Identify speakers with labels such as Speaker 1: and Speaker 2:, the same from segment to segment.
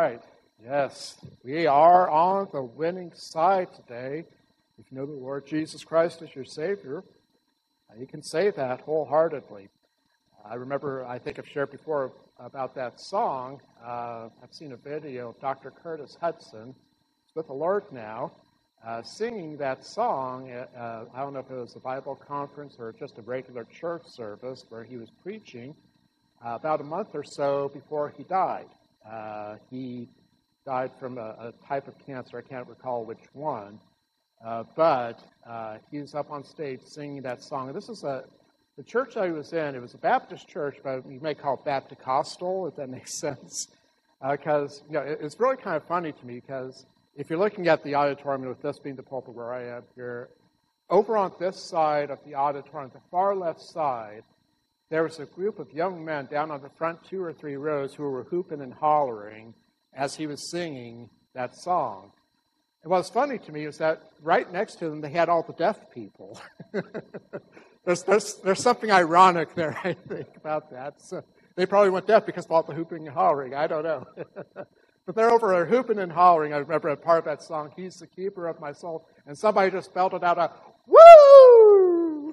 Speaker 1: right. Yes, we are on the winning side today. If you know the Lord Jesus Christ as your Savior, you can say that wholeheartedly. I remember, I think I've shared before about that song. I've seen a video of Dr. Curtis Hudson, who's with the Lord now, singing that song. I don't know if it was a Bible conference or just a regular church service where he was preaching about a month or so before he died. He died from a type of cancer. I can't recall which one. But he's up on stage singing that song. And this is the church I was in. It was a Baptist church, but you may call it Baptist-costal, if that makes sense. Because it's really kind of funny to me, because if you're looking at the auditorium, with this being the pulpit where I am here, over on this side of the auditorium, the far left side, there was a group of young men down on the front 2 or 3 rows who were hooping and hollering as he was singing that song. And what's funny to me is that right next to them, they had all the deaf people. There's something ironic there, I think, about that. So they probably went deaf because of all the hooping and hollering. I don't know. But they're over there hooping and hollering. I remember a part of that song, "He's the keeper of my soul." And somebody just belted out a, "Woo!"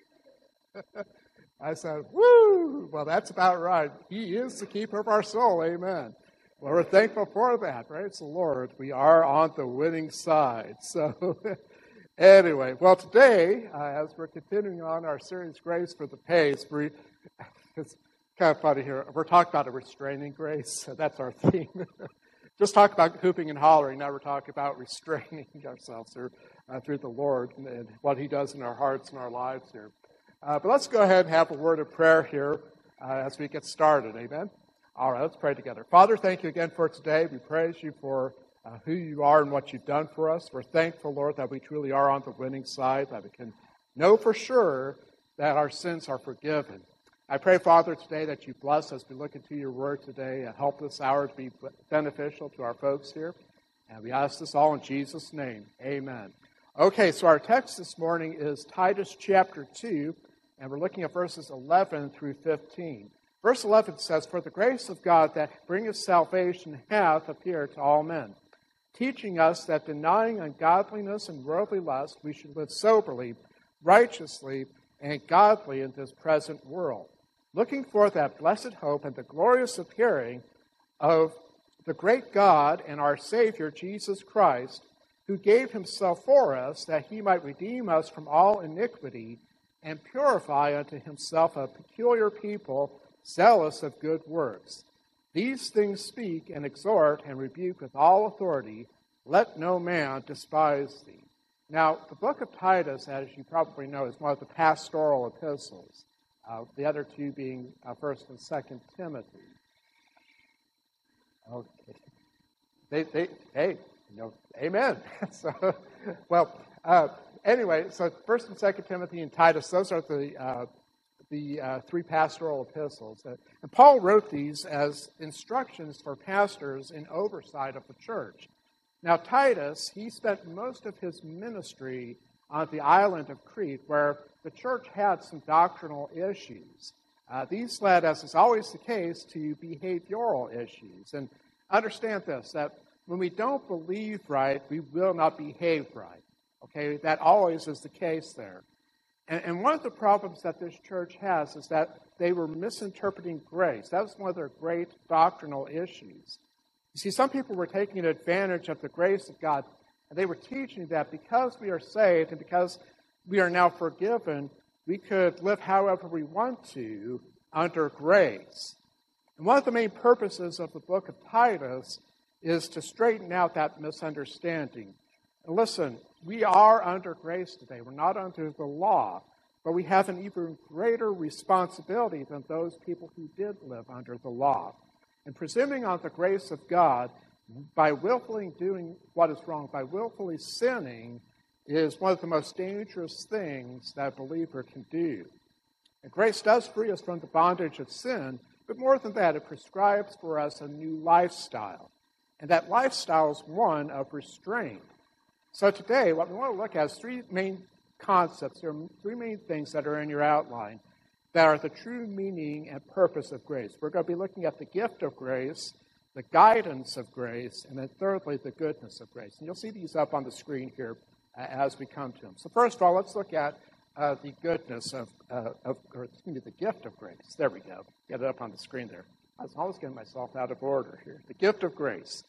Speaker 1: I said, "Woo!" Well, that's about right. He is the keeper of our soul. Amen. Well, we're thankful for that. Praise the Lord. We are on the winning side. So anyway, well, today, as we're continuing on our series, Grace for the Pace, it's kind of funny here. We're talking about a restraining grace. That's our theme. Just talk about hooping and hollering. Now we're talking about restraining ourselves through the Lord and what He does in our hearts and our lives here. But let's go ahead and have a word of prayer here as we get started. Amen? All right, let's pray together. Father, thank you again for today. We praise you for who you are and what you've done for us. We're thankful, Lord, that we truly are on the winning side, that we can know for sure that our sins are forgiven. I pray, Father, today that you bless us. We look into your word today and help this hour to be beneficial to our folks here. And we ask this all in Jesus' name. Amen. Okay, so our text this morning is Titus chapter 2, and we're looking at verses 11 through 15. Verse 11 says, "For the grace of God that bringeth salvation hath appeared to all men, teaching us that denying ungodliness and worldly lust, we should live soberly, righteously, and godly in this present world, looking for that blessed hope and the glorious appearing of the great God and our Savior, Jesus Christ, who gave himself for us, that he might redeem us from all iniquity and purify unto himself a peculiar people, zealous of good works. These things speak and exhort and rebuke with all authority. Let no man despise thee." Now, the book of Titus, as you probably know, is one of the pastoral epistles. The other two being 1st and 2nd Timothy. Okay. Amen. So, well, anyway, so 1st and 2nd Timothy and Titus, those are the 3 pastoral epistles. And Paul wrote these as instructions for pastors in oversight of the church. Now, Titus, he spent most of his ministry on the island of Crete, where the church had some doctrinal issues. These led, as is always the case, to behavioral issues. And understand this, that when we don't believe right, we will not behave right. Okay, that always is the case there. And one of the problems that this church has is that they were misinterpreting grace. That was one of their great doctrinal issues. You see, some people were taking advantage of the grace of God, and they were teaching that because we are saved and because we are now forgiven, we could live however we want to under grace. And one of the main purposes of the book of Titus is to straighten out that misunderstanding. And listen, we are under grace today. We're not under the law, but we have an even greater responsibility than those people who did live under the law. And presuming on the grace of God, by willfully doing what is wrong, by willfully sinning, is one of the most dangerous things that a believer can do. And grace does free us from the bondage of sin, but more than that, it prescribes for us a new lifestyle. And that lifestyle is one of restraint. So today, what we want to look at is 3 main concepts. There are 3 main things that are in your outline that are the true meaning and purpose of grace. We're going to be looking at the gift of grace, the guidance of grace, and then thirdly, the goodness of grace. And you'll see these up on the screen here as we come to them. So first of all, let's look at the goodness the gift of grace. There we go. Get it up on the screen there. I was always getting myself out of order here. The gift of grace.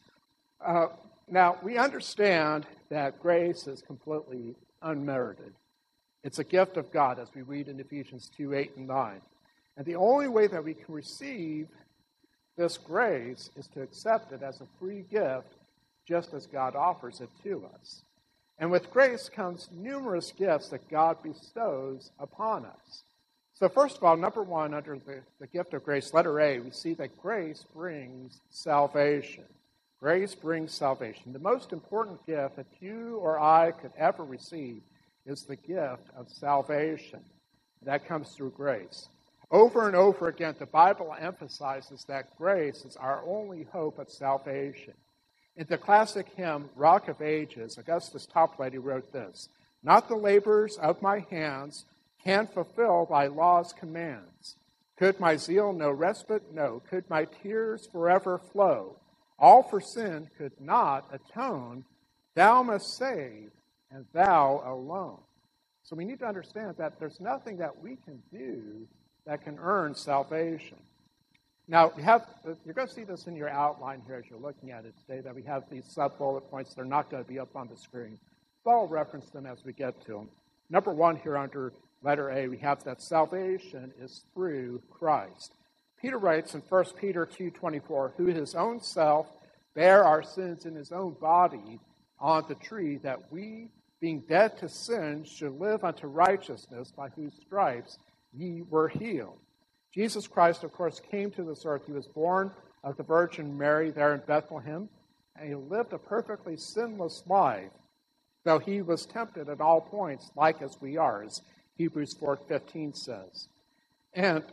Speaker 1: Now, we understand that grace is completely unmerited. It's a gift of God, as we read in Ephesians 2, 8, and 9. And the only way that we can receive this grace is to accept it as a free gift, just as God offers it to us. And with grace comes numerous gifts that God bestows upon us. So first of all, number one, under the gift of grace, letter A, we see that grace brings salvation. Grace brings salvation. The most important gift that you or I could ever receive is the gift of salvation. That comes through grace. Over and over again, the Bible emphasizes that grace is our only hope of salvation. In the classic hymn, Rock of Ages, Augustus Toplady wrote this: "Not the labors of my hands can fulfill thy law's commands. Could my zeal no respite know? Could my tears forever flow? All for sin could not atone. Thou must save, and thou alone." So we need to understand that there's nothing that we can do that can earn salvation. Now, you're going to see this in your outline here as you're looking at it today, that we have these sub-bullet points. They're not going to be up on the screen. So I'll reference them as we get to them. Number one here under letter A, we have that salvation is through Christ. Peter writes in 1 Peter 2:24, "Who his own self bare our sins in his own body on the tree, that we, being dead to sin, should live unto righteousness, by whose stripes ye were healed." Jesus Christ, of course, came to this earth. He was born of the Virgin Mary there in Bethlehem, and he lived a perfectly sinless life, though he was tempted at all points, like as we are, as Hebrews 4:15 says. And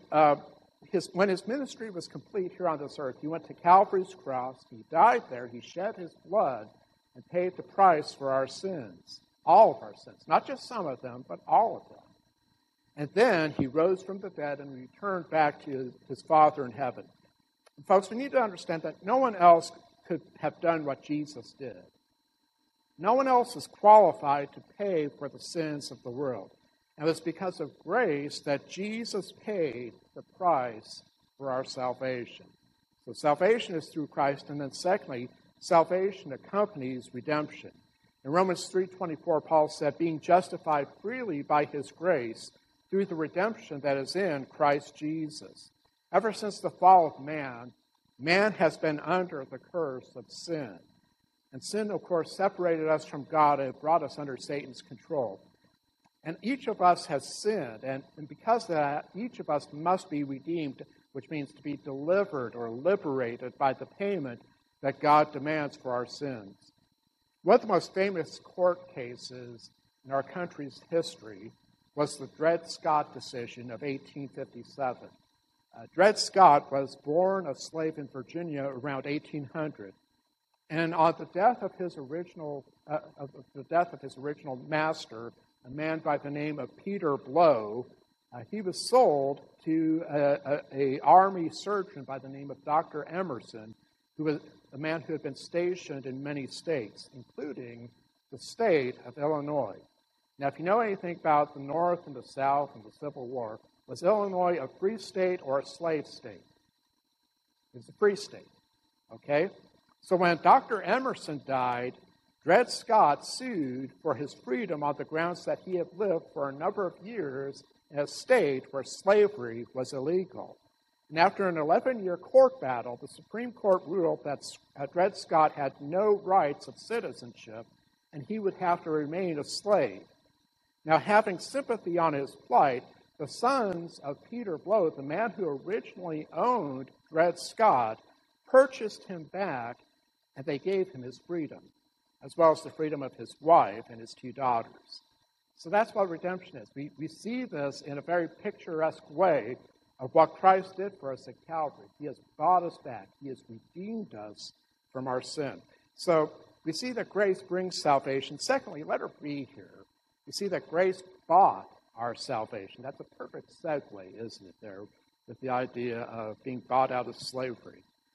Speaker 1: when his ministry was complete here on this earth, he went to Calvary's cross, he died there, he shed his blood, and paid the price for our sins, all of our sins, not just some of them, but all of them. And then he rose from the dead and returned back to his Father in heaven. And folks, we need to understand that no one else could have done what Jesus did. No one else is qualified to pay for the sins of the world. And it's because of grace that Jesus paid the price for our salvation. So salvation is through Christ, and then secondly, salvation accompanies redemption. In Romans 3:24, Paul said, "Being justified freely by his grace, through the redemption that is in Christ Jesus." Ever since the fall of man, man has been under the curse of sin. And sin, of course, separated us from God and brought us under Satan's control. And each of us has sinned, and because of that, each of us must be redeemed, which means to be delivered or liberated by the payment that God demands for our sins. One of the most famous court cases in our country's history was the Dred Scott decision of 1857. Dred Scott was born a slave in Virginia around 1800, and on the death of his original master, a man by the name of Peter Blow, he was sold to an army surgeon by the name of Dr. Emerson, who was a man who had been stationed in many states, including the state of Illinois. Now, if you know anything about the North and the South and the Civil War, was Illinois a free state or a slave state? It was a free state, okay? So when Dr. Emerson died, Dred Scott sued for his freedom on the grounds that he had lived for a number of years in a state where slavery was illegal. And after an 11-year court battle, the Supreme Court ruled that Dred Scott had no rights of citizenship, and he would have to remain a slave. Now, having sympathy on his plight, the sons of Peter Blow, the man who originally owned Dred Scott, purchased him back, and they gave him his freedom, as well as the freedom of his wife and his 2 daughters. So that's what redemption is. We see this in a very picturesque way of what Christ did for us at Calvary. He has bought us back. He has redeemed us from our sin. So we see that grace brings salvation. Secondly, letter B here. We see that grace bought our salvation. That's a perfect segue, isn't it, there, with the idea of being bought out of slavery.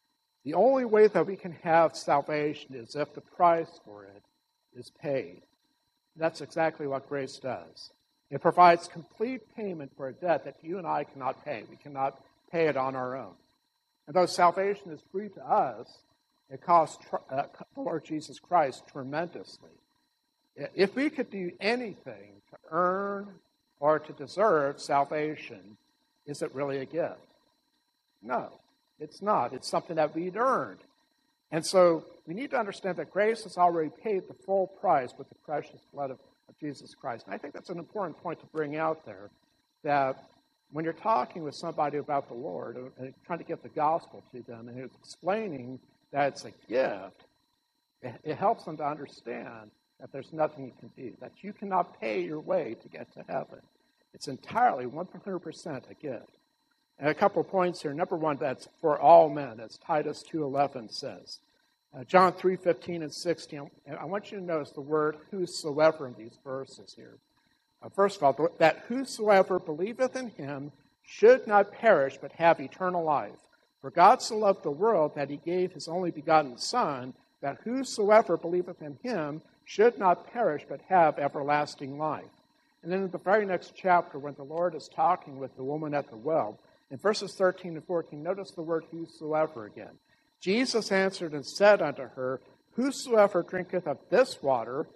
Speaker 1: The only way that we can have salvation is if the price for it is paid. That's exactly what grace does. It provides complete payment for a debt that you and I cannot pay. We cannot pay it on our own. And though salvation is free to us, it costs the Lord Jesus Christ tremendously. If we could do anything to earn or to deserve salvation, is it really a gift? No, it's not. It's something that we'd earned. And so we need to understand that grace has already paid the full price with the precious blood of Jesus Christ. And I think that's an important point to bring out there, that when you're talking with somebody about the Lord and trying to get the gospel to them and explaining that it's a gift, it helps them to understand that there's nothing you can do, that you cannot pay your way to get to heaven. It's entirely 100% a gift. And a couple of points here. Number one, that's for all men, as Titus 2:11 says. John 3:15 and 16, I want you to notice the word whosoever in these verses here. First of all, that whosoever believeth in him should not perish but have eternal life. For God so loved the world that he gave his only begotten Son, that whosoever believeth in him should not perish but have everlasting life. And then in the very next chapter, when the Lord is talking with the woman at the well, in verses 13 and 14, notice the word whosoever again. Jesus answered and said unto her, whosoever drinketh of this water,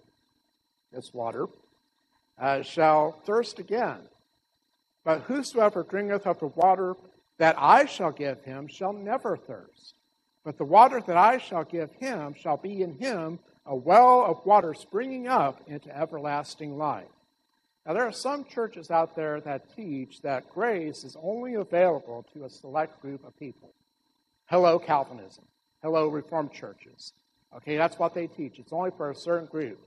Speaker 1: shall thirst again. But whosoever drinketh of the water that I shall give him shall never thirst. But the water that I shall give him shall be in him a well of water springing up into everlasting life. Now, there are some churches out there that teach that grace is only available to a select group of people. Hello, Calvinism. Hello, Reformed churches. Okay, that's what they teach. It's only for a certain group.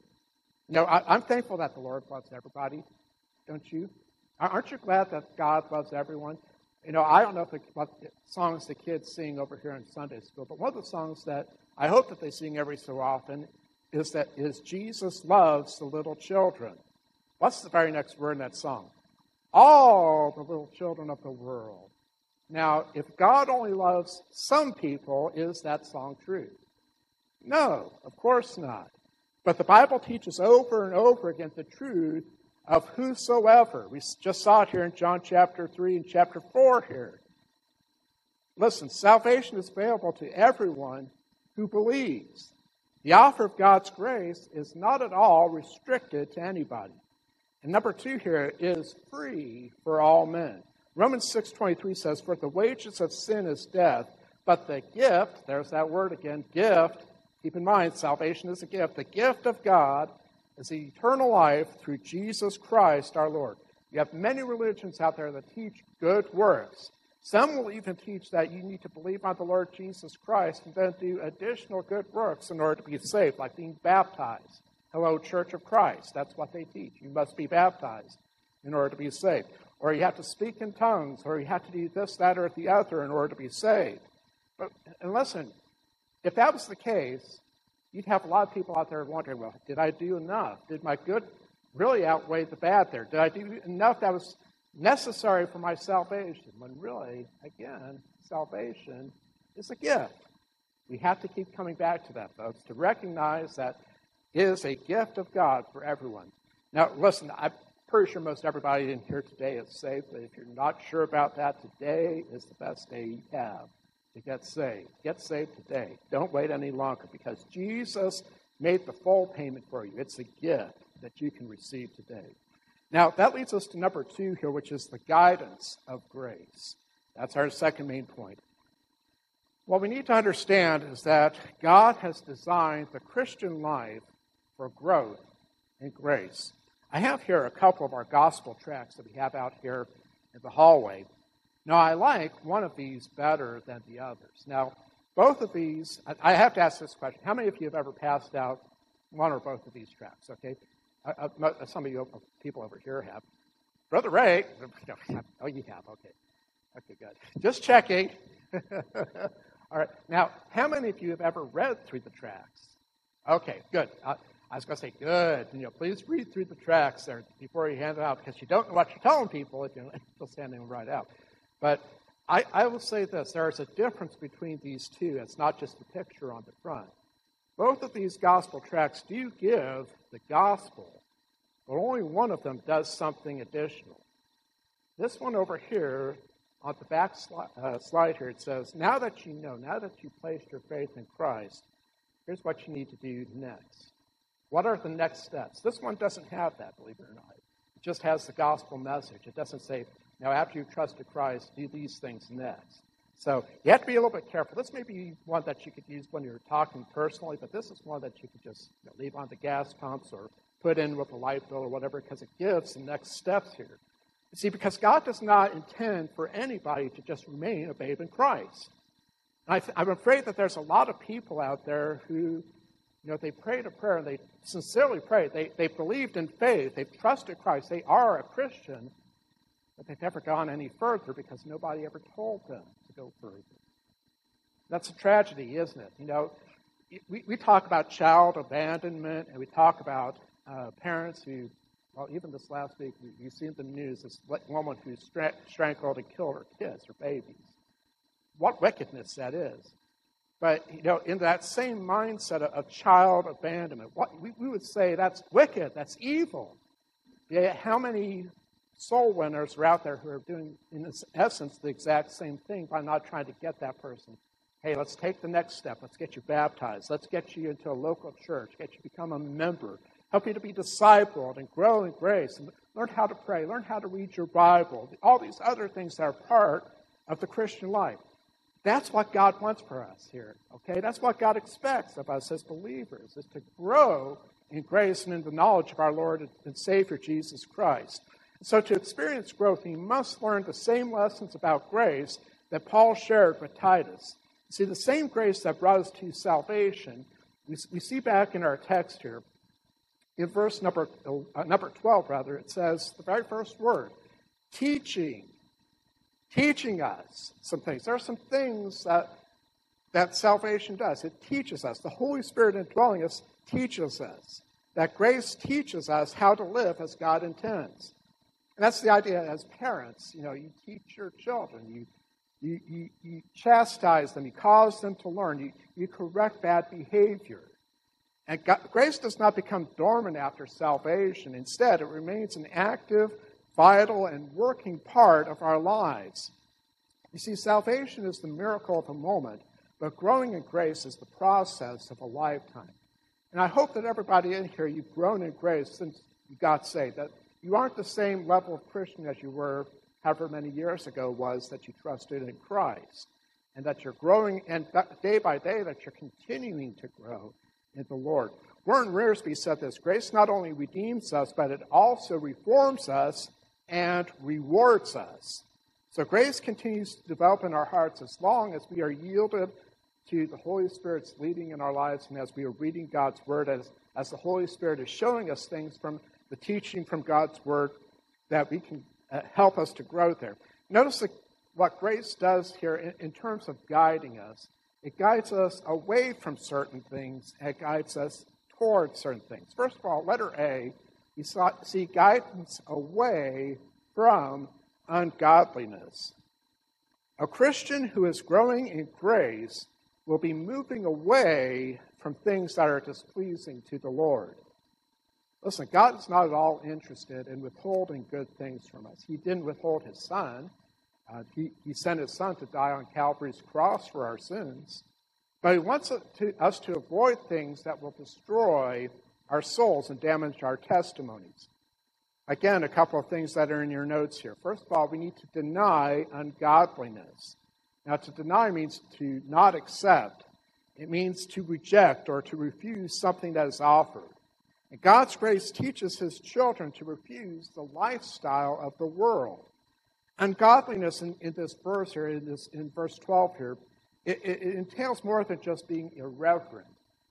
Speaker 1: I'm thankful that the Lord loves everybody. Don't you? Aren't you glad that God loves everyone? I don't know what songs the kids sing over here in Sunday school, but one of the songs that I hope that they sing every so often is Jesus loves the little children. What's the very next word in that song? All the little children of the world. Now, if God only loves some people, is that song true? No, of course not. But the Bible teaches over and over again the truth of whosoever. We just saw it here in John chapter 3 and chapter 4 here. Listen, salvation is available to everyone who believes. The offer of God's grace is not at all restricted to anybody. And number two here is free for all men. Romans 6:23 says, for the wages of sin is death, but the gift, there's that word again, gift, keep in mind, salvation is a gift. The gift of God is eternal life through Jesus Christ our Lord. You have many religions out there that teach good works. Some will even teach that you need to believe on the Lord Jesus Christ and then do additional good works in order to be saved, like being baptized. Hello, Church of Christ. That's what they teach. You must be baptized in order to be saved. Or you have to speak in tongues, or you have to do this, that, or the other in order to be saved. And listen, if that was the case, you'd have a lot of people out there wondering, well, did I do enough? Did my good really outweigh the bad there? Did I do enough that was necessary for my salvation? When really, again, salvation is a gift. We have to keep coming back to that, folks, to recognize that it is a gift of God for everyone. Now, listen, I'm pretty sure most everybody in here today is saved, but if you're not sure about that, today is the best day you have to get saved. Get saved today. Don't wait any longer, because Jesus made the full payment for you. It's a gift that you can receive today. Now, that leads us to number two here, which is the guidance of grace. That's our second main point. What we need to understand is that God has designed the Christian life for growth in grace. I have here a couple of our gospel tracts that we have out here in the hallway. Now, I like one of these better than the others. Now, both of these, I have to ask this question. How many of you have ever passed out one or both of these tracts, okay? Some of you people over here have. Brother Ray, oh, you have, okay. Okay, good. Just checking. All right. Now, how many of you have ever read through the tracts? Okay, good. I was going to say, good. Please read through the tracts there before you hand it out, because you don't know what you're telling people if you're just handing them right out. But I will say this. There is a difference between these two. It's not just a picture on the front. Both of these gospel tracts do give the gospel, but only one of them does something additional. This one over here, on the back slide here, it says, now that you know, now that you've placed your faith in Christ, here's what you need to do next. What are the next steps? This one doesn't have that, believe it or not. It just has the gospel message. It doesn't say, now after you've trusted Christ, do these things next. So you have to be a little bit careful. This may be one that you could use when you're talking personally, but this is one that you could just leave on the gas pumps or put in with a light bill or whatever, because it gives the next steps here. You see, because God does not intend for anybody to just remain a babe in Christ. And I'm afraid that there's a lot of people out there who, they prayed a prayer and they sincerely prayed. They believed in faith. They've trusted Christ. They are a Christian, but they've never gone any further because nobody ever told them to go further. That's a tragedy, isn't it? We talk about child abandonment, and we talk about parents who, well, even this last week, you've seen the news, this woman who strangled and killed her kids, her babies. What wickedness that is. But, in that same mindset of child abandonment, we would say that's wicked, that's evil. Yet how many soul winners are out there who are doing, in essence, the exact same thing by not trying to get that person? Hey, let's take the next step. Let's get you baptized. Let's get you into a local church, get you to become a member, help you to be discipled and grow in grace, and learn how to pray, learn how to read your Bible, all these other things that are part of the Christian life. That's what God wants for us here, okay? That's what God expects of us as believers, is to grow in grace and in the knowledge of our Lord and Savior, Jesus Christ. So to experience growth, we must learn the same lessons about grace that Paul shared with Titus. See, the same grace that brought us to salvation, we see back in our text here, in verse number 12, it says, the very first word, teaching us some things. There are some things that salvation does. It teaches us. The Holy Spirit indwelling us teaches us. That grace teaches us how to live as God intends. And that's the idea as parents. You teach your children. You chastise them. You cause them to learn. You correct bad behavior. And grace does not become dormant after salvation. Instead, it remains an active, vital, and working part of our lives. You see, salvation is the miracle of a moment, but growing in grace is the process of a lifetime. And I hope that everybody in here, you've grown in grace since you got saved, that you aren't the same level of Christian as you were however many years ago was that you trusted in Christ, and that you're growing, and day by day that you're continuing to grow in the Lord. Warren Rearsby said this, grace not only redeems us, but it also reforms us and rewards us. So grace continues to develop in our hearts as long as we are yielded to the Holy Spirit's leading in our lives, and as we are reading God's Word, as the Holy Spirit is showing us things from the teaching from God's Word that we can help us to grow there. Notice what grace does here in terms of guiding us. It guides us away from certain things, and it guides us towards certain things. First of all, letter A, you see guidance away from ungodliness. A Christian who is growing in grace will be moving away from things that are displeasing to the Lord. Listen, God is not at all interested in withholding good things from us. He didn't withhold his Son. He sent his Son to die on Calvary's cross for our sins. But he wants us to avoid things that will destroy our souls and damage our testimonies. Again, a couple of things that are in your notes here. First of all, we need to deny ungodliness. Now, to deny means to not accept. It means to reject or to refuse something that is offered. And God's grace teaches his children to refuse the lifestyle of the world. Ungodliness in this verse here, in verse 12 here, it entails more than just being irreverent.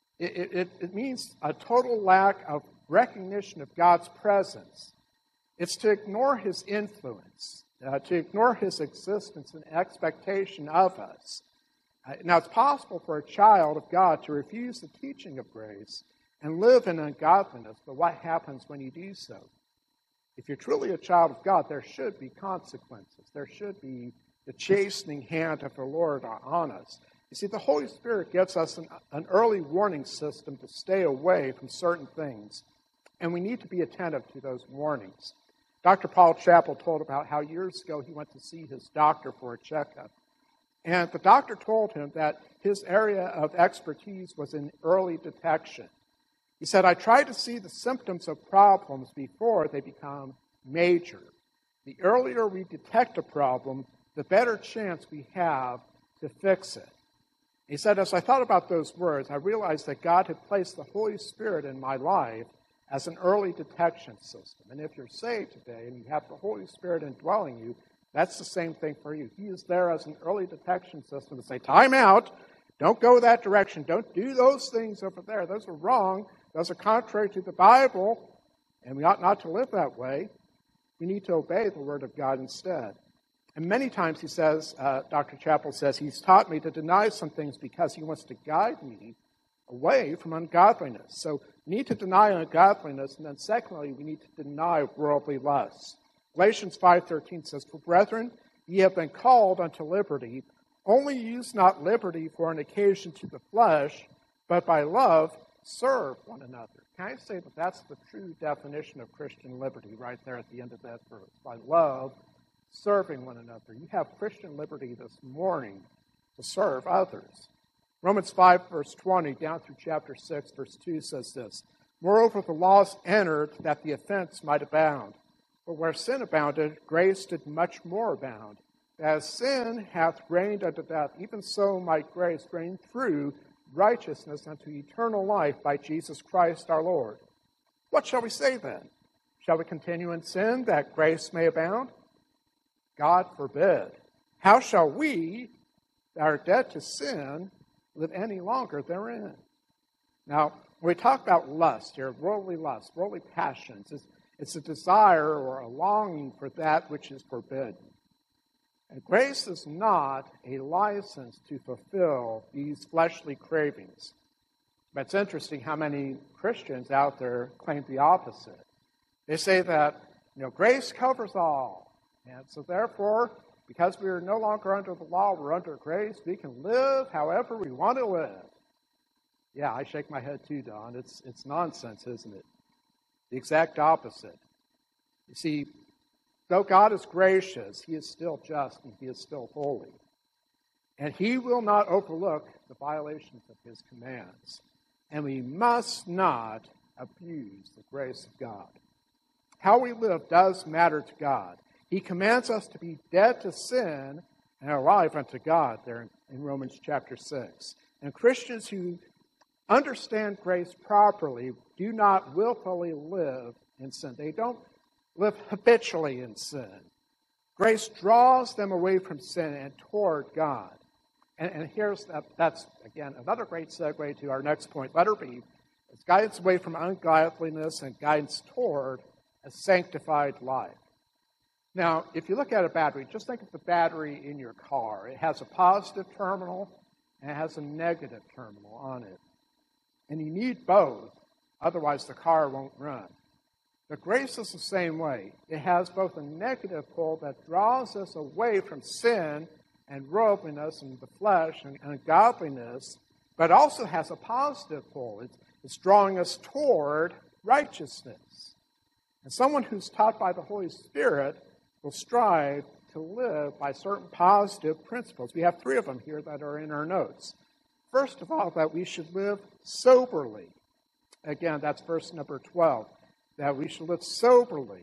Speaker 1: It means a total lack of recognition of God's presence. It's to ignore his influence, to ignore his existence and expectation of us. Now, it's possible for a child of God to refuse the teaching of grace and live in ungodliness, but what happens when you do so? If you're truly a child of God, there should be consequences. There should be the chastening hand of the Lord on us. You see, the Holy Spirit gives us an early warning system to stay away from certain things, and we need to be attentive to those warnings. Dr. Paul Chappell told about how years ago he went to see his doctor for a checkup. And the doctor told him that his area of expertise was in early detection. He said, I try to see the symptoms of problems before they become major. The earlier we detect a problem, the better chance we have to fix it. He said, as I thought about those words, I realized that God had placed the Holy Spirit in my life as an early detection system. And if you're saved today and you have the Holy Spirit indwelling you, that's the same thing for you. He is there as an early detection system to say, time out, don't go that direction, don't do those things over there. Those are wrong, those are contrary to the Bible, and we ought not to live that way. We need to obey the Word of God instead. And many times he says, Dr. Chappell says, he's taught me to deny some things because he wants to guide me away from ungodliness. So we need to deny ungodliness, and then secondly, we need to deny worldly lusts. Galatians 5:13 says, For brethren, ye have been called unto liberty. Only use not liberty for an occasion to the flesh, but by love serve one another. Can I say that that's the true definition of Christian liberty right there at the end of that verse? By love, serving one another. You have Christian liberty this morning to serve others. Romans 5, verse 20, down through chapter 6, verse 2 says this, Moreover, the laws entered that the offense might abound. But where sin abounded, grace did much more abound. As sin hath reigned unto death, even so might grace reign through righteousness unto eternal life by Jesus Christ our Lord. What shall we say then? Shall we continue in sin that grace may abound? God forbid. How shall we, that are dead to sin, live any longer therein? Now, when we talk about lust here, worldly passions, it's a desire or a longing for that which is forbidden. And grace is not a license to fulfill these fleshly cravings. But it's interesting how many Christians out there claim the opposite. They say that, grace covers all. And so therefore, because we are no longer under the law, we're under grace, we can live however we want to live. Yeah, I shake my head too, Don. It's nonsense, isn't it? The exact opposite. You see, though God is gracious, he is still just and he is still holy. And he will not overlook the violations of his commands. And we must not abuse the grace of God. How we live does matter to God. He commands us to be dead to sin and alive unto God there in Romans chapter 6. And Christians who understand grace properly do not willfully live in sin. They don't live habitually in sin. Grace draws them away from sin and toward God. And that's, again, another great segue to our next point. Letter B. It's guidance away from ungodliness and guidance toward a sanctified life. Now, if you look at a battery, just think of the battery in your car. It has a positive terminal and it has a negative terminal on it. And you need both, otherwise the car won't run. But grace is the same way. It has both a negative pull that draws us away from sin and worldliness and the flesh and ungodliness, but also has a positive pull. It's drawing us toward righteousness. And someone who's taught by the Holy Spirit will strive to live by certain positive principles. We have 3 of them here that are in our notes. First of all, that we should live soberly. Again, that's verse number 12, that we should live soberly.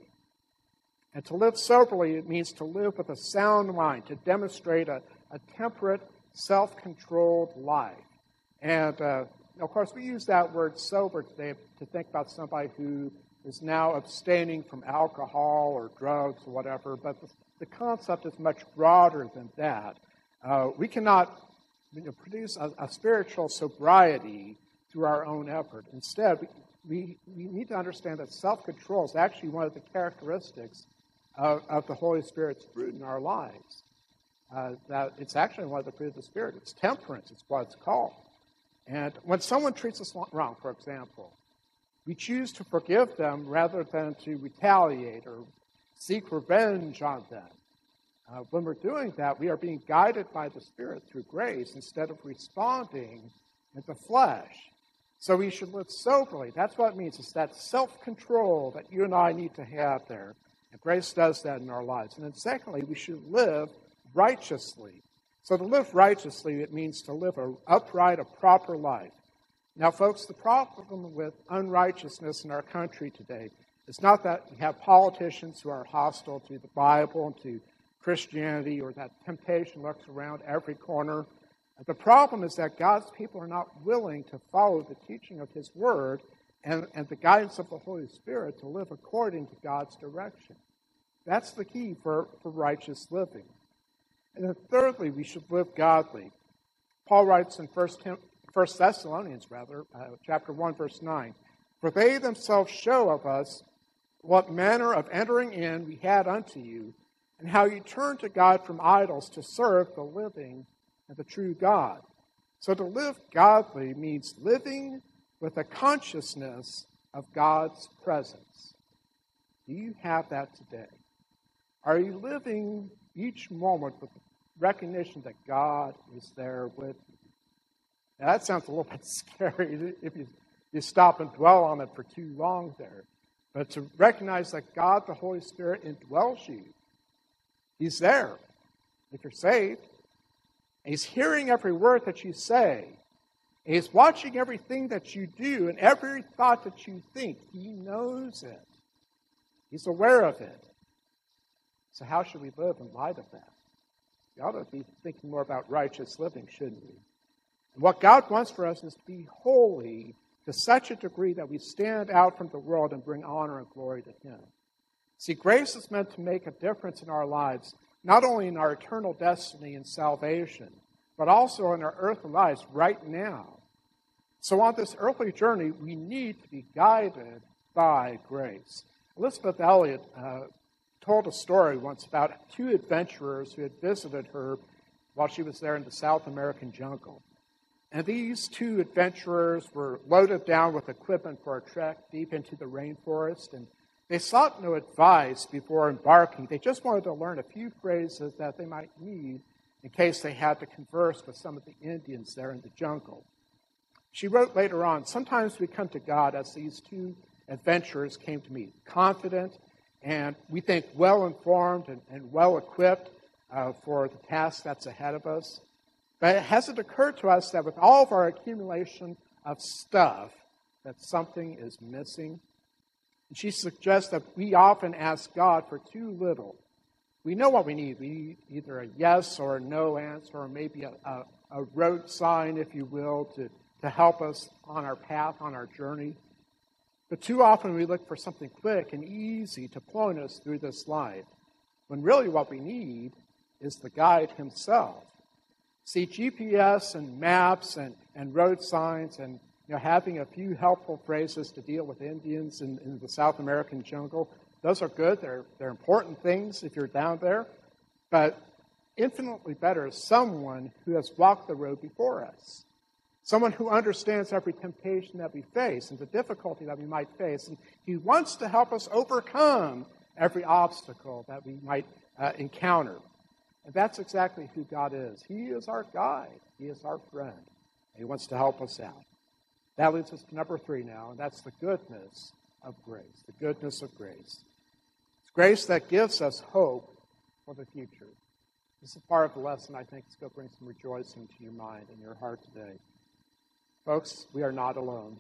Speaker 1: And to live soberly, it means to live with a sound mind, to demonstrate a temperate, self-controlled life. And, of course, we use that word sober today to think about somebody who is now abstaining from alcohol or drugs or whatever, but the concept is much broader than that. We cannot produce a spiritual sobriety through our own effort. Instead, we need to understand that self-control is actually one of the characteristics of the Holy Spirit's fruit in our lives. That it's actually one of the fruit of the Spirit. It's temperance, it's what it's called. And when someone treats us wrong, for example, we choose to forgive them rather than to retaliate or seek revenge on them. When we're doing that, we are being guided by the Spirit through grace instead of responding in the flesh. So we should live soberly. That's what it means. It's that self-control that you and I need to have there. And grace does that in our lives. And then secondly, we should live righteously. So to live righteously, it means to live an upright, a proper life. Now, folks, the problem with unrighteousness in our country today is not that we have politicians who are hostile to the Bible and to Christianity, or that temptation lurks around every corner. The problem is that God's people are not willing to follow the teaching of His Word and the guidance of the Holy Spirit to live according to God's direction. That's the key for righteous living. And then thirdly, we should live godly. Paul writes in 1 Thessalonians, chapter 1, verse 9, "For they themselves show of us what manner of entering in we had unto you, and how you turned to God from idols to serve the living and the true God." So to live godly means living with a consciousness of God's presence. Do you have that today? Are you living each moment with the recognition that God is there with you? Now, that sounds a little bit scary if you stop and dwell on it for too long there. But to recognize that God, the Holy Spirit, indwells you. He's there if you're saved. And He's hearing every word that you say. And He's watching everything that you do and every thought that you think. He knows it. He's aware of it. So how should we live in light of that? We ought to be thinking more about righteous living, shouldn't we? And what God wants for us is to be holy to such a degree that we stand out from the world and bring honor and glory to Him. See, grace is meant to make a difference in our lives, not only in our eternal destiny and salvation, but also in our earthly lives right now. So on this earthly journey, we need to be guided by grace. Elizabeth Elliot told a story once about two adventurers who had visited her while she was there in the South American jungle. And these two adventurers were loaded down with equipment for a trek deep into the rainforest, and they sought no advice before embarking. They just wanted to learn a few phrases that they might need in case they had to converse with some of the Indians there in the jungle. She wrote later on, "Sometimes we come to God as these two adventurers came to me, confident and we think well-informed and well-equipped for the task that's ahead of us. But has it occurred to us that with all of our accumulation of stuff, that something is missing?" And she suggests that we often ask God for too little. We know what we need. We need either a yes or a no answer, or maybe a road sign, if you will, to help us on our path, on our journey. But too often we look for something quick and easy to point us through this life, when really what we need is the guide Himself. See, GPS and maps and road signs and having a few helpful phrases to deal with Indians in the South American jungle, those are good. They're important things if you're down there. But infinitely better is someone who has walked the road before us. Someone who understands every temptation that we face and the difficulty that we might face. And He wants to help us overcome every obstacle that we might encounter. And that's exactly who God is. He is our guide. He is our friend. And He wants to help us out. That leads us to number 3 now, and that's the goodness of grace. The goodness of grace. It's grace that gives us hope for the future. This is part of the lesson I think is going to bring some rejoicing to your mind and your heart today. Folks, we are not alone.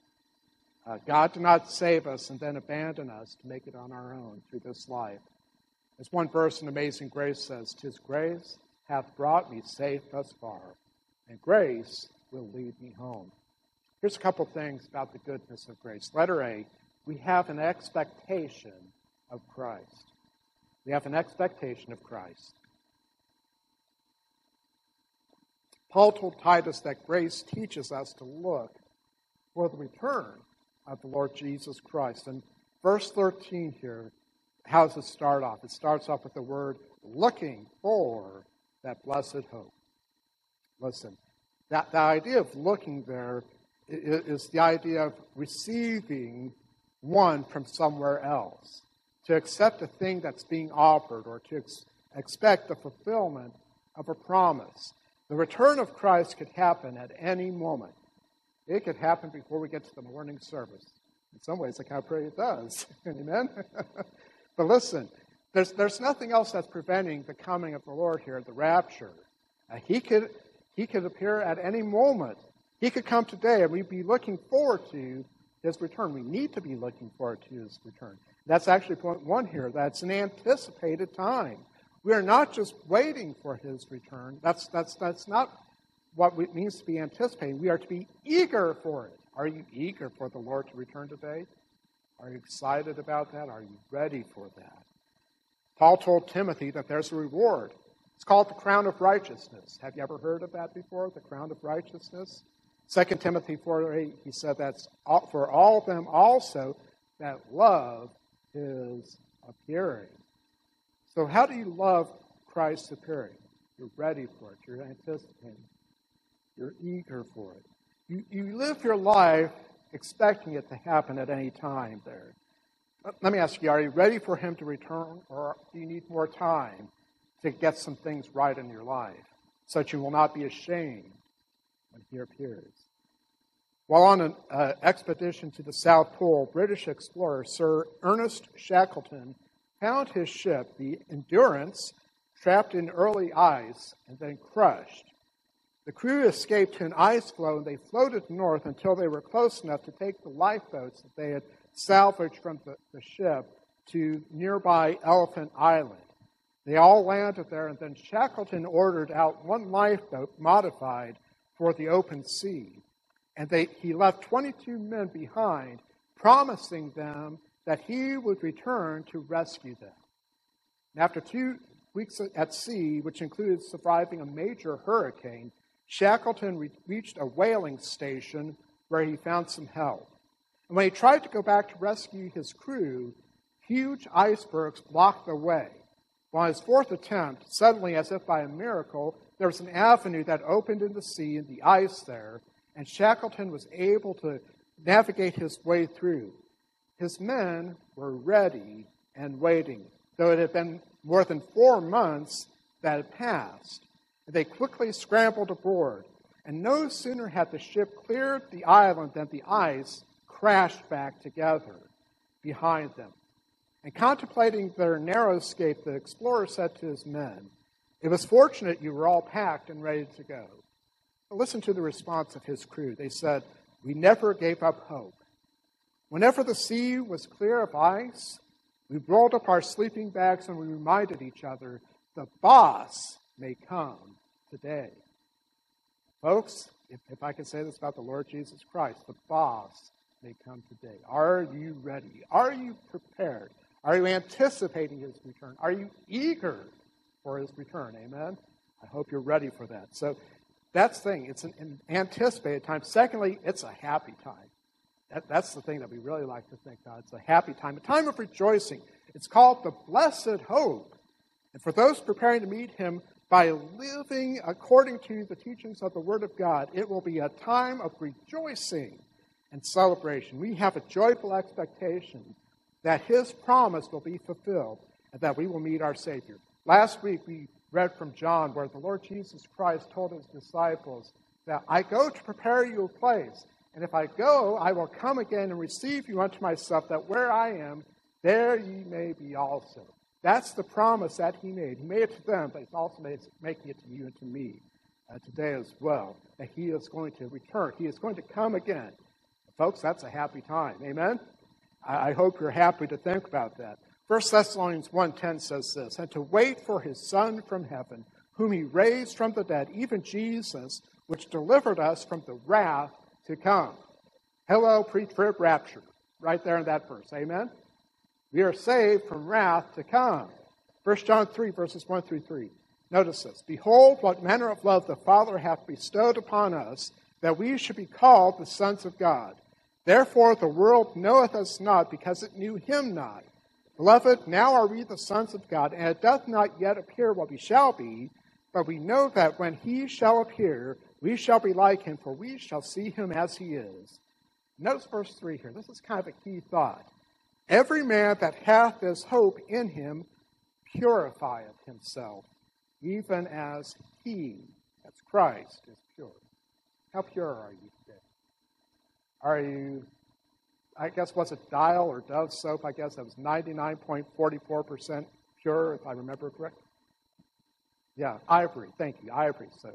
Speaker 1: God did not save us and then abandon us to make it on our own through this life. As one verse in Amazing Grace says, "'Tis grace hath brought me safe thus far, and grace will lead me home." Here's a couple things about the goodness of grace. Letter A, we have an expectation of Christ. We have an expectation of Christ. Paul told Titus that grace teaches us to look for the return of the Lord Jesus Christ. And verse 13 here, how does it start off? It starts off with the word looking for that blessed hope. Listen, the idea of looking there is the idea of receiving one from somewhere else. To accept a thing that's being offered, or expect the fulfillment of a promise. The return of Christ could happen at any moment. It could happen before we get to the morning service. In some ways, I kind of pray it does. Amen? But listen, there's nothing else that's preventing the coming of the Lord here, the rapture. He could appear at any moment. He could come today, and we'd be looking forward to his return. We need to be looking forward to his return. That's actually point one here. That's an anticipated time. We are not just waiting for his return. That's not what it means to be anticipating. We are to be eager for it. Are you eager for the Lord to return today? Are you excited about that? Are you ready for that? Paul told Timothy that there's a reward. It's called the crown of righteousness. Have you ever heard of that before, the crown of righteousness? 2 Timothy 4:8, he said that's for all of them also that love his appearing. So how do you love Christ's appearing? You're ready for it. You're anticipating. You're eager for it. You live your life expecting it to happen at any time there. Let me ask you, are you ready for him to return, or do you need more time to get some things right in your life so that you will not be ashamed when he appears? While on an expedition to the South Pole, British explorer Sir Ernest Shackleton found his ship, the Endurance, trapped in early ice and then crushed. The crew escaped to an ice floe, and they floated north until they were close enough to take the lifeboats that they had salvaged from the ship to nearby Elephant Island. They all landed there, and then Shackleton ordered out one lifeboat modified for the open sea. And he left 22 men behind, promising them that he would return to rescue them. And after 2 weeks at sea, which included surviving a major hurricane, Shackleton reached a whaling station where he found some help. And when he tried to go back to rescue his crew, huge icebergs blocked the way. On his fourth attempt, suddenly, as if by a miracle, there was an avenue that opened in the sea and the ice there, and Shackleton was able to navigate his way through. His men were ready and waiting, though it had been more than 4 months that had passed. They quickly scrambled aboard, and no sooner had the ship cleared the island than the ice crashed back together behind them. And contemplating their narrow escape, the explorer said to his men, "It was fortunate you were all packed and ready to go." But listen to the response of his crew. They said, "We never gave up hope. Whenever the sea was clear of ice, we rolled up our sleeping bags and we reminded each other, the boss may come today." Folks, if I can say this about the Lord Jesus Christ, the boss may come today. Are you ready? Are you prepared? Are you anticipating his return? Are you eager for his return? Amen? I hope you're ready for that. So that's the thing. It's an anticipated time. Secondly, it's a happy time. That's the thing that we really like to think about. It's a happy time, a time of rejoicing. It's called the blessed hope. And for those preparing to meet him by living according to the teachings of the Word of God, it will be a time of rejoicing and celebration. We have a joyful expectation that his promise will be fulfilled and that we will meet our Savior. Last week we read from John where the Lord Jesus Christ told his disciples that I go to prepare you a place, and if I go, I will come again and receive you unto myself, that where I am, there ye may be also. That's the promise that he made. He made it to them, but he's also making it to you and to me today as well, that he is going to return. He is going to come again. Folks, that's a happy time. Amen? I hope you're happy to think about that. 1 Thessalonians 1:10 says this, "And to wait for his Son from heaven, whom he raised from the dead, even Jesus, which delivered us from the wrath to come." Hello, pre-trib rapture, right there in that verse. Amen? We are saved from wrath to come. 1 John 3, verses 1 through 3. Notice this. "Behold, what manner of love the Father hath bestowed upon us, that we should be called the sons of God. Therefore the world knoweth us not, because it knew him not. Beloved, now are we the sons of God, and it doth not yet appear what we shall be, but we know that when he shall appear, we shall be like him, for we shall see him as he is." Notice verse 3 here. This is kind of a key thought. "Every man that hath this hope in him purifieth himself, even as he, that's Christ, is pure. How pure are you today? Are you, I guess, was it Dial or Dove soap? I guess that was 99.44% pure, if I remember correctly. Yeah, Ivory. Thank you, Ivory soap.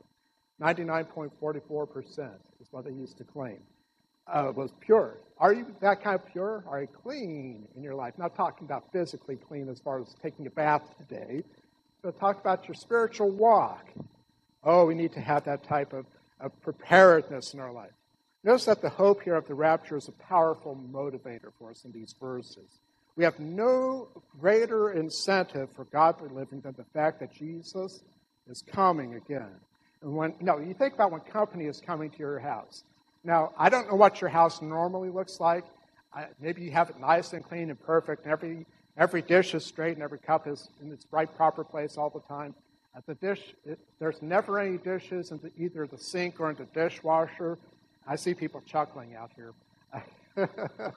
Speaker 1: 99.44% is what they used to claim was pure. Are you that kind of pure? Are you clean in your life? Not talking about physically clean as far as taking a bath today, but talk about your spiritual walk. Oh, we need to have that type of preparedness in our life. Notice that the hope here of the rapture is a powerful motivator for us in these verses. We have no greater incentive for godly living than the fact that Jesus is coming again. And you think about when company is coming to your house. Now, I don't know what your house normally looks like. Maybe you have it nice and clean and perfect, and every dish is straight and every cup is in its right, proper place all the time. There's never any dishes in either the sink or in the dishwasher. I see people chuckling out here.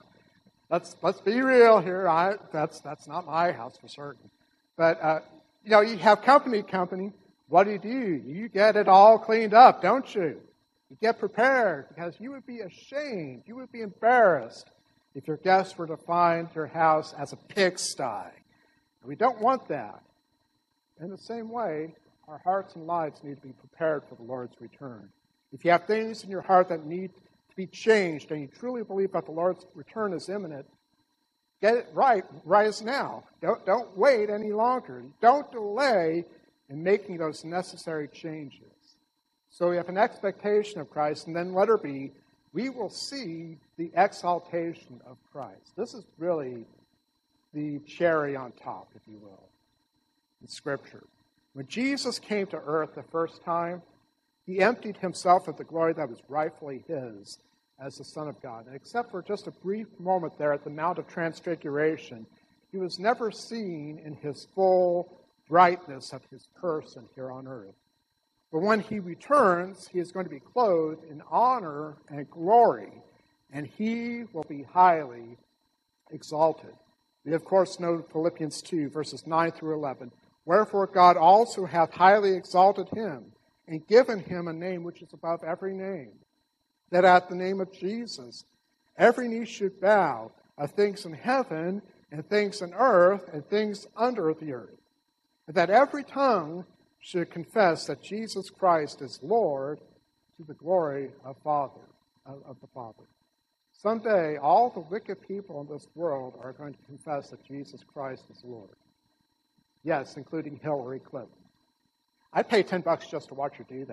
Speaker 1: Let's be real here. That's not my house for certain. But you have company. What do? You get it all cleaned up, don't you? You get prepared, because you would be ashamed, you would be embarrassed if your guests were to find your house as a pigsty. We don't want that. In the same way, our hearts and lives need to be prepared for the Lord's return. If you have things in your heart that need to be changed, and you truly believe that the Lord's return is imminent, get it right as now. Don't wait any longer. Don't delay in making those necessary changes. So we have an expectation of Christ, and then letter B, we will see the exaltation of Christ. This is really the cherry on top, if you will, in Scripture. When Jesus came to earth the first time, he emptied himself of the glory that was rightfully his as the Son of God. And except for just a brief moment there at the Mount of Transfiguration, he was never seen in his full brightness of his person here on earth. But when he returns, he is going to be clothed in honor and glory, and he will be highly exalted. We, of course, know Philippians 2, verses 9 through 11. Wherefore God also hath highly exalted him, and given him a name which is above every name, that at the name of Jesus every knee should bow, of things in heaven, and things in earth, and things under the earth, and that every tongue should confess that Jesus Christ is Lord, to the glory of the Father. Someday, all the wicked people in this world are going to confess that Jesus Christ is Lord. Yes, including Hillary Clinton. I'd pay $10 just to watch her do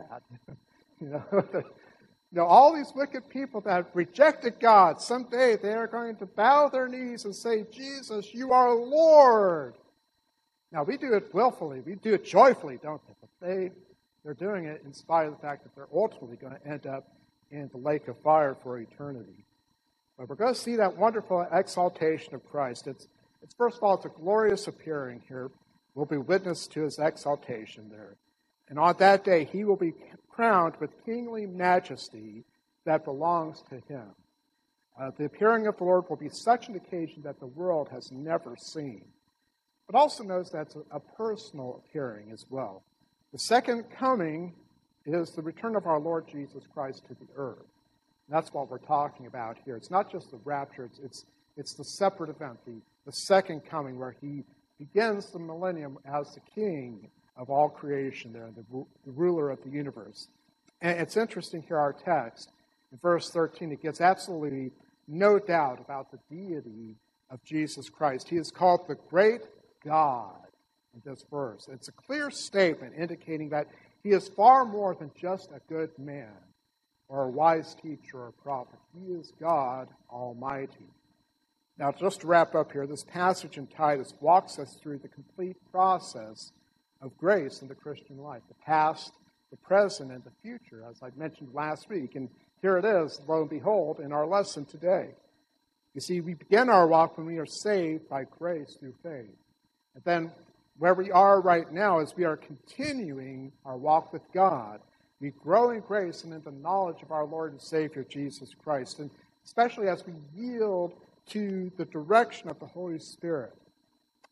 Speaker 1: that. All these wicked people that have rejected God, someday they are going to bow their knees and say, Jesus, you are Lord. Now, we do it willfully. We do it joyfully, don't they? But they're doing it in spite of the fact that they're ultimately going to end up in the lake of fire for eternity. But we're going to see that wonderful exaltation of Christ. It's first of all, it's a glorious appearing here. We'll be witness to his exaltation there. And on that day, he will be crowned with kingly majesty that belongs to him. The appearing of the Lord will be such an occasion that the world has never seen. But also notice that's a personal appearing as well. The second coming is the return of our Lord Jesus Christ to the earth. And that's what we're talking about here. It's not just the rapture, it's the separate event, the second coming, where he begins the millennium as the king of all creation there, the ruler of the universe. And it's interesting here, our text, in verse 13, it gives absolutely no doubt about the deity of Jesus Christ. He is called the great God in this verse. It's a clear statement indicating that he is far more than just a good man or a wise teacher or a prophet. He is God Almighty. Now, just to wrap up here, this passage in Titus walks us through the complete process of grace in the Christian life, the past, the present, and the future, as I mentioned last week. And here it is, lo and behold, in our lesson today. You see, we begin our walk when we are saved by grace through faith. And then where we are right now is we are continuing our walk with God. We grow in grace and in the knowledge of our Lord and Savior, Jesus Christ. And especially as we yield to the direction of the Holy Spirit.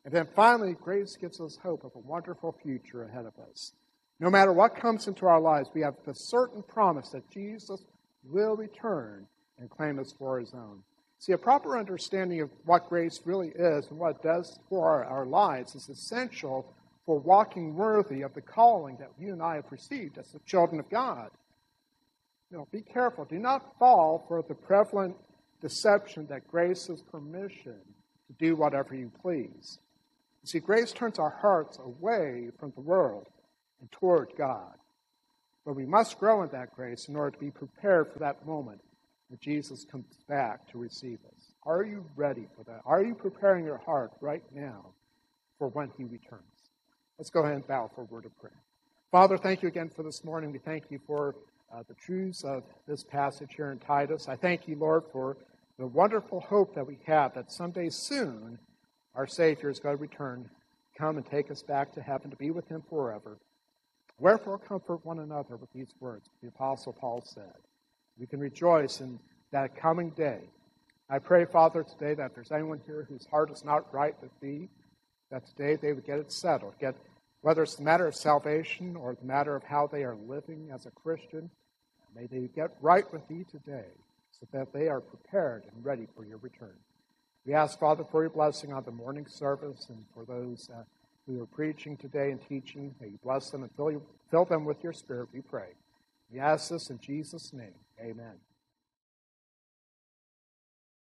Speaker 1: And then finally, grace gives us hope of a wonderful future ahead of us. No matter what comes into our lives, we have the certain promise that Jesus will return and claim us for his own. See, a proper understanding of what grace really is and what it does for our lives is essential for walking worthy of the calling that you and I have received as the children of God. Be careful. Do not fall for the prevalent deception that grace is permission to do whatever you please. You see, grace turns our hearts away from the world and toward God. But we must grow in that grace in order to be prepared for that moment when Jesus comes back to receive us. Are you ready for that? Are you preparing your heart right now for when he returns? Let's go ahead and bow for a word of prayer. Father, thank you again for this morning. We thank you for the truths of this passage here in Titus. I thank you, Lord, for the wonderful hope that we have that someday soon our Savior is going to return, come and take us back to heaven to be with him forever. Wherefore comfort one another with these words, the Apostle Paul said. We can rejoice in that coming day. I pray, Father, today that if there's anyone here whose heart is not right with thee, that today they would get it settled. Whether it's the matter of salvation or the matter of how they are living as a Christian, may they get right with thee today so that they are prepared and ready for your return. We ask, Father, for your blessing on the morning service and for those who are preaching today and teaching. May you bless them and fill them with your Spirit, we pray. We ask this in Jesus' name. Amen.